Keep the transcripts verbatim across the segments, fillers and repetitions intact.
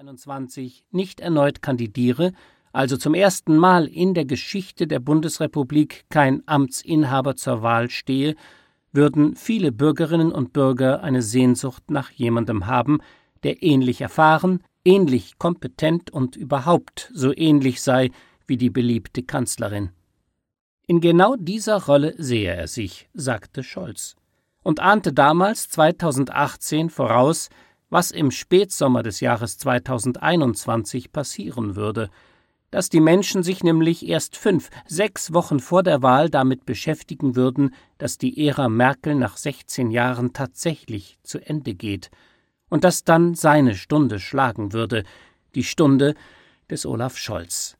zweitausendeinundzwanzig nicht erneut kandidiere, also zum ersten Mal in der Geschichte der Bundesrepublik kein Amtsinhaber zur Wahl stehe, würden viele Bürgerinnen und Bürger eine Sehnsucht nach jemandem haben, der ähnlich erfahren, ähnlich kompetent und überhaupt so ähnlich sei wie die beliebte Kanzlerin. In genau dieser Rolle sehe er sich, sagte Scholz, und ahnte damals zweitausendachtzehn voraus, was im Spätsommer des Jahres zweitausendeinundzwanzig passieren würde, dass die Menschen sich nämlich erst fünf, sechs Wochen vor der Wahl damit beschäftigen würden, dass die Ära Merkel nach sechzehn Jahren tatsächlich zu Ende geht und dass dann seine Stunde schlagen würde, die Stunde des Olaf Scholz.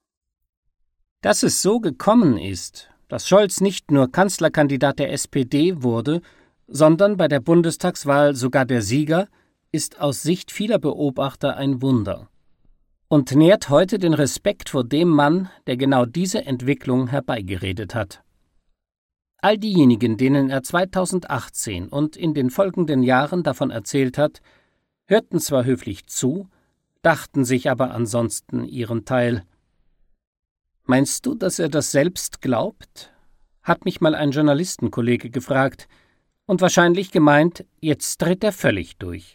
Dass es so gekommen ist, dass Scholz nicht nur Kanzlerkandidat der S P D wurde, sondern bei der Bundestagswahl sogar der Sieger, ist aus Sicht vieler Beobachter ein Wunder und nährt heute den Respekt vor dem Mann, der genau diese Entwicklung herbeigeredet hat. All diejenigen, denen er zweitausendachtzehn und in den folgenden Jahren davon erzählt hat, hörten zwar höflich zu, dachten sich aber ansonsten ihren Teil. »Meinst du, dass er das selbst glaubt?« hat mich mal ein Journalistenkollege gefragt und wahrscheinlich gemeint, jetzt dreht er völlig durch.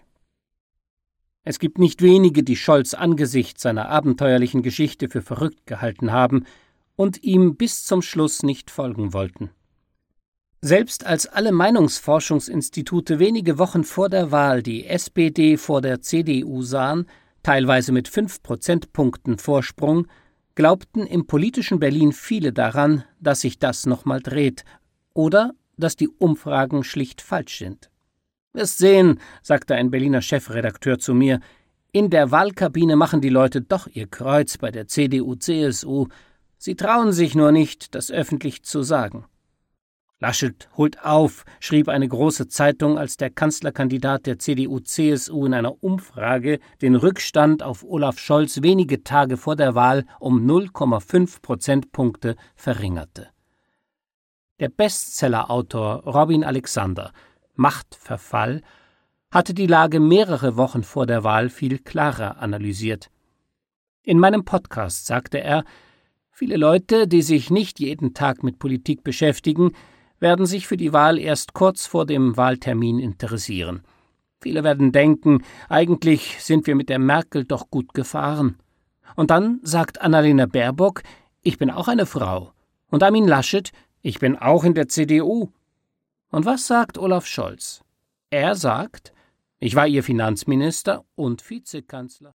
Es gibt nicht wenige, die Scholz angesichts seiner abenteuerlichen Geschichte für verrückt gehalten haben und ihm bis zum Schluss nicht folgen wollten. Selbst als alle Meinungsforschungsinstitute wenige Wochen vor der Wahl die S P D vor der C D U sahen, teilweise mit fünf Prozentpunkten Vorsprung, glaubten im politischen Berlin viele daran, dass sich das nochmal dreht oder dass die Umfragen schlicht falsch sind. »Wirst sehen«, sagte ein Berliner Chefredakteur zu mir, »in der Wahlkabine machen die Leute doch ihr Kreuz bei der C D U C S U. Sie trauen sich nur nicht, das öffentlich zu sagen.« »Laschet holt auf«, schrieb eine große Zeitung, als der Kanzlerkandidat der C D U C S U in einer Umfrage den Rückstand auf Olaf Scholz wenige Tage vor der Wahl um null Komma fünf Prozentpunkte verringerte. Der Bestsellerautor Robin Alexander, Machtverfall, hatte die Lage mehrere Wochen vor der Wahl viel klarer analysiert. In meinem Podcast sagte er, viele Leute, die sich nicht jeden Tag mit Politik beschäftigen, werden sich für die Wahl erst kurz vor dem Wahltermin interessieren. Viele werden denken, eigentlich sind wir mit der Merkel doch gut gefahren. Und dann sagt Annalena Baerbock, ich bin auch eine Frau. Und Armin Laschet, ich bin auch in der C D U. Und was sagt Olaf Scholz? Er sagt, ich war ihr Finanzminister und Vizekanzler.